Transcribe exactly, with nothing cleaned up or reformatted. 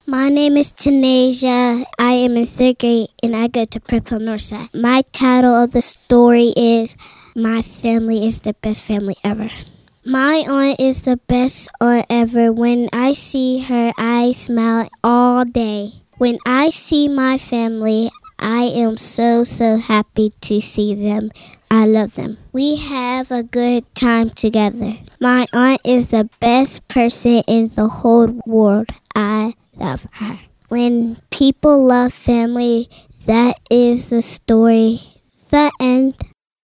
My name is Tanasia. I am in third grade and I go to Purple Northside. My title of the story is My Family is the Best Family Ever. My aunt is the best aunt ever. When I see her, I smile all day. When I see my family, I am so, so happy to see them. I love them. We have a good time together. My aunt is the best person in the whole world. I love her. When people love family, that is the story. The end.